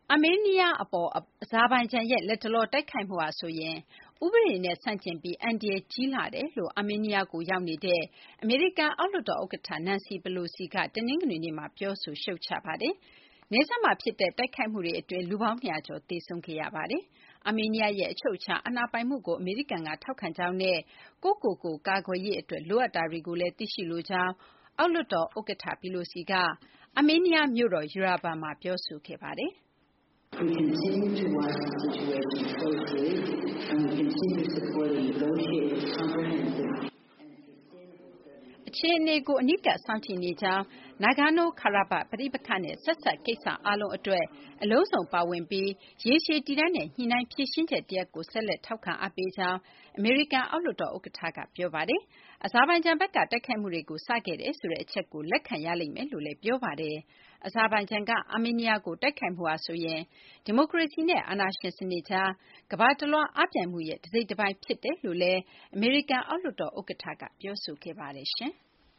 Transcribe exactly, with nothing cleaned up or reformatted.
အာမေးနီးယားအပေါ်အဇာဘိုင်ဂျန်ရဲ့လတ်တလောတိုက်ခိုက်မှုဟာဆိုရင်ဥပဒေနဲ့ဆန့်ကျင်ပြီးအန္တရာယ်ကြီးလှတယ်လို့အာမေးနီးယားကိုရောက်နေတဲ့အမေရိကန်အောက်လွှတ်တော်ဥက္ကဋ္ဌ Nancy Pelosi ကတနင်္ဂနွေနေ့မှာပြောဆိုရှုတ်ချပါတယ်။နယ်စပ်မှာဖြစ်တဲ့တိုက်ခိုက်မှုတွေအတွင်းလူပေါင်း၂၀၀ကျော်သေဆုံးခဲ့ရပါတယ်။အာမေးနီးယားရဲ့အချုပ်အခြာအာဏာပိုင်မှုကိုအမေရိကန်ကထောက်ခံကြောင်းနဲ့ကိုယ့်ကိုယ်ကိုကာကွယ်ရေးအတွက်လိုအပ်တာတွေကိုလည်းသိရှိလိုကြောင်းအောက်လွှတ်တော်ဥက္ကဋ္ဌ Pelosi ကအာမေးနီးယားမြို့တော် Yerevan မှာပြောဆိုခဲ့ပါတယ်။ We continue to watch the situation closely, and we continue to support a negotiated, comprehensive, and sustainable အခြေအနေကိုအနီးကပ်စောင့်ကြည့်နေကြောင်း၊ Nagorno-Karabakh ပဋိပက္ခနဲ့ဆက်စပ်ကိစ္စအားလုံးအတွက်အလုံးစုံပါဝင်ပြီးရေရှည်တည်တံ့တဲ့ညှိနှိုင်းဖြေရှင်းချက်တရပ်ကိုဆက်လက်ထောက်ခံအားပေးကြောင်းအမေရိကန်အောက်လွှတ်တော်ဥက္ကဋ္ဌကပြောပါတယ်။အဇာဘိုင်ဂျန်ဘက်ကတိုက်ခိုက်မှုတွေကိုစခဲ့တယ်ဆိုတဲ့အချက်ကိုလက်ခံရလိမ့်မယ်လို့လည်းပြောပါတယ်။အဇာဘိုင်ဂျန်ကအာမေးနီးယားကိုတိုက်ခိုက်မှုဟာဆိုရင်ဒီမိုကရေစီနဲ့အာဏာရှင်စနစ်ကြားကမ္ဘာတလွှားအားပြိုင်မှုရဲ့တစိတ်တပိုင်းဖြစ်တယ်လို့လည်းအမေရိကန်အောက်လွှတ်တော်ဥက္ကဋ္ဌကပြောဆိုခဲ့ပါတယ်။